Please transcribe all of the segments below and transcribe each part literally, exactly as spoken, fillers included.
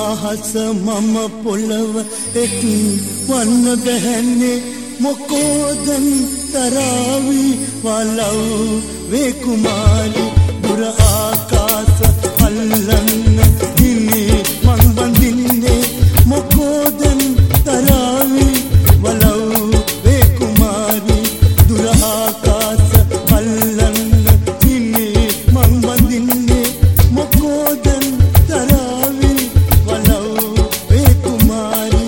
අහස මම පොළව එක් වන්න බැහැන්නේ මොකෝදන් තරාවි වලව් වේ කුමාරි දුර ආකාශ අල්ලන්න ඉන්නේ මං බඳින්නේ මොකෝදන් තරාවි වලව් වේ කුමාරි දුර ආකාශ අල්ලන්න ඉන්නේ මං බඳින්නේ මොකෝදන් තරාවි වලව් වේ කුමාරි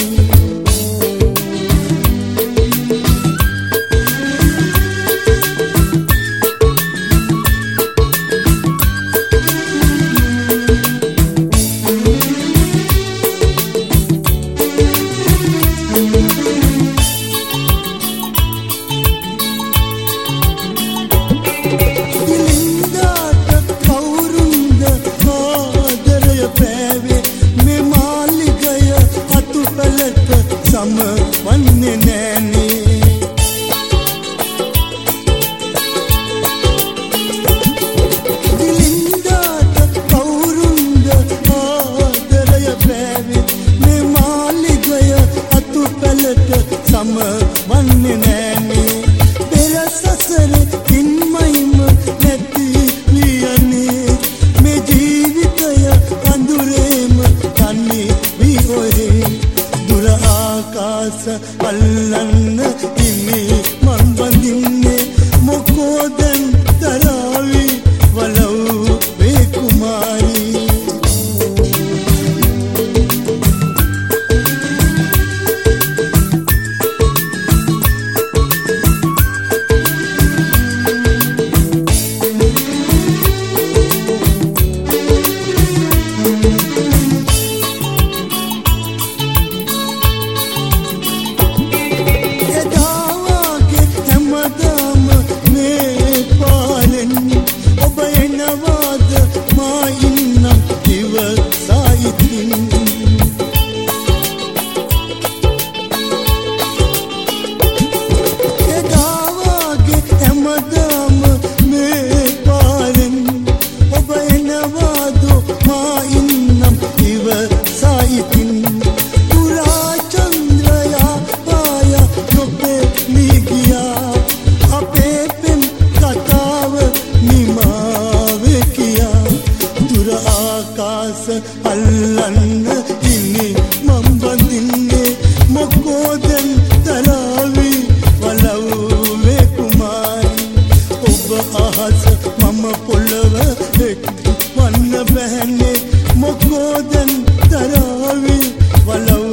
සම වන්නේ නෑනේ දිලින්දාට කවුරුන්ද ආදරය පෑවේ මේ මාලිගය අතු පැලට සම වන්නේ නෑනේ පෙර සසරේ කින්මයිම නැති වියනේ මේ ජීවිතය අඳුරේම කන්නේ වී ඔහේ දුර ආකාශ අල්ලන්න ඉන්නේ මං බඳින්නේ මොකෝදන් තරාවි වලව් වේ කුමාරි අල්ලන්න ඉන්නේ මං බඳින්නේ මොකෝදන් තරාවි වලව් වේ කුමාරි ඔබ අහස මම පොළව එක් වන්න බැහැනේ මොකෝදන් තරාවි වලව්